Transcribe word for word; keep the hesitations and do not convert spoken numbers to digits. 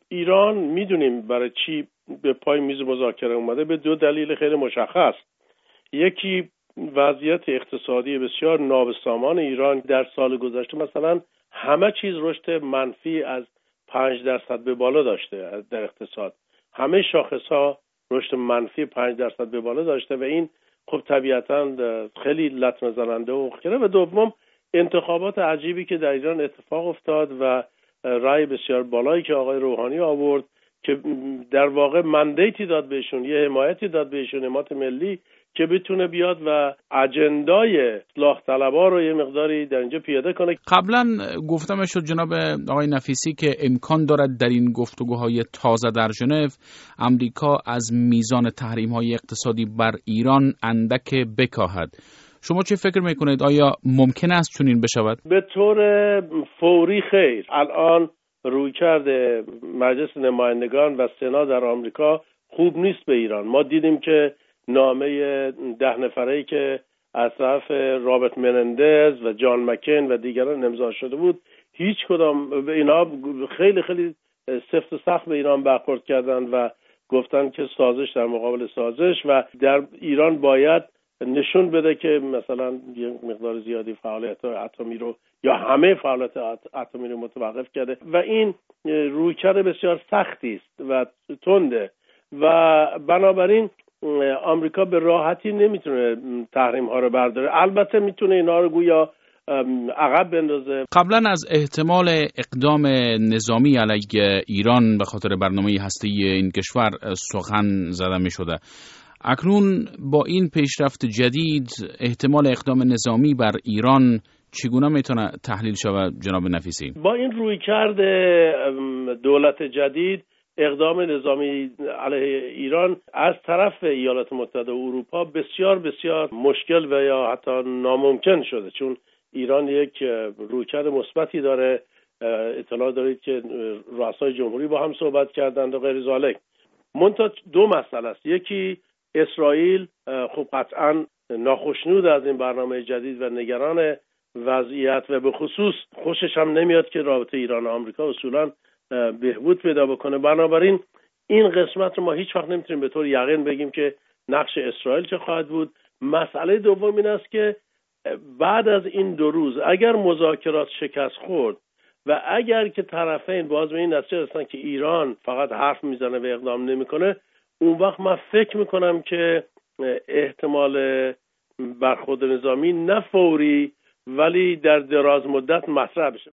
ایران میدونیم برای چی به پای میز مذاکره اومده، به دو دلیل خیلی مشخص. یکی وضعیت اقتصادی بسیار نابسامان ایران در سال گذشته، مثلا همه چیز رشد منفی از پنج درصد به بالا داشته در اقتصاد، همه شاخص‌ها رشد منفی پنج درصد به بالا داشته و این خب طبیعتاً خیلی لطمه زننده و خیره. و دوم انتخابات عجیبی که در ایران اتفاق افتاد و رای بسیار بالایی که آقای روحانی آورد که در واقع مندیتی داد بهشون، یه حمایتی داد بهشون، حمایت ملی، که بتونه بیاد و اجندای اصلاح طلبها رو یه مقداری در اینجا پیاده کنه. قبلا گفتم شد جناب آقای نفیسی که امکان دارد در این گفتگوهای تازه در ژنو امریکا از میزان تحریم‌های اقتصادی بر ایران اندک بکاهد. شما چه فکر میکنید؟ آیا ممکن است چنین بشود؟ به طور فوری خیر. الان رویکرد مجلس نمایندگان و سنا در آمریکا خوب نیست به ایران. ما دیدیم که نامه ده نفره‌ای که از طرف رابرت منندز و جان مکین و دیگران امضا شده بود، هیچ کدام به اینا خیلی خیلی سفت و سخت به ایران برخورد کردن و گفتن که سازش در مقابل سازش و در ایران باید نشون بده که مثلا یه مقدار زیادی فعالیت اتمی رو یا همه فعالیت اتمی رو متوقف کرده و این رویکرد بسیار سختی است و تنده و بنابراین آمریکا به راحتی نمیتونه تحریم ها رو برداره. البته میتونه اینا رو گویا عقب بندازه. قبلا از احتمال اقدام نظامی علیه ایران به خاطر برنامه هسته‌ای این کشور سخن زده میشده. اکنون با این پیشرفت جدید احتمال اقدام نظامی بر ایران چگونه میتونه تحلیل شود جناب نفیسی؟ با این رویکرد دولت جدید اقدام نظامی علیه ایران از طرف ایالات متحده اروپا بسیار بسیار مشکل و یا حتی ناممکن شده، چون ایران یک رویکرد مثبتی داره. اطلاع دارید که رؤسای جمهوری با هم صحبت کردند و غیر ذالک. منتها دو مسئله است. یکی اسرائیل خب قطعا ناخشنود از این برنامه جدید و نگران وضعیت و به خصوص خوشش هم نمیاد که رابطه ایران و آمریکا اصولا بهبود پیدا بکنه. بنابراین این قسمت رو ما هیچ وقت نمیتونیم به طور یقین بگیم که نقش اسرائیل چه خواهد بود. مسئله دوم این است که بعد از این دو روز اگر مذاکرات شکست خورد و اگر که طرفین باز به این نتیجه رسیدن که ایران فقط حرف میزنه و اقدام نمیکنه، اون وقت من فکر میکنم که احتمال برخورد نظامی نه فوری ولی در دراز مدت مطرح بشه.